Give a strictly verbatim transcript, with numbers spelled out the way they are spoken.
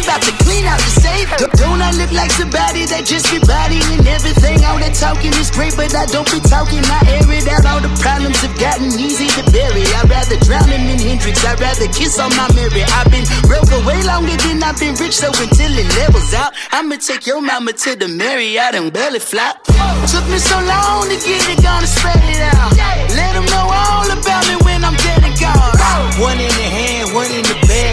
I'm about to clean out the safe. Don't I look like somebody that just be bodying everything? All that talking is great, but I don't be talking. I air it out, all the problems have gotten easy to bury. I'd rather drown him in Hendrix, I'd rather kiss on my Mary. I've been broke way longer than I've been rich, so until it levels out, I'ma take your mama to the Marriott and belly flop. Took me so long to get it